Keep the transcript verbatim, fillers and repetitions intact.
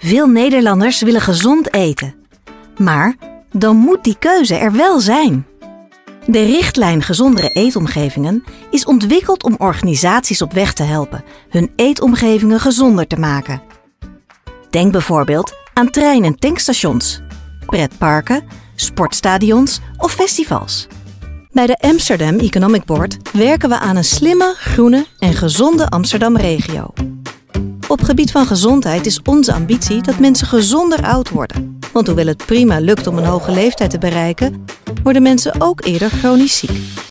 Veel Nederlanders willen gezond eten. Maar dan moet die keuze er wel zijn. De richtlijn Gezondere Eetomgevingen is ontwikkeld om organisaties op weg te helpen hun eetomgevingen gezonder te maken. Denk bijvoorbeeld aan trein- en tankstations, pretparken, sportstadions of festivals. Bij de Amsterdam Economic Board werken we aan een slimme, groene en gezonde Amsterdam-regio. Op gebied van gezondheid is onze ambitie dat mensen gezonder oud worden. Want hoewel het prima lukt om een hoge leeftijd te bereiken, worden mensen ook eerder chronisch ziek.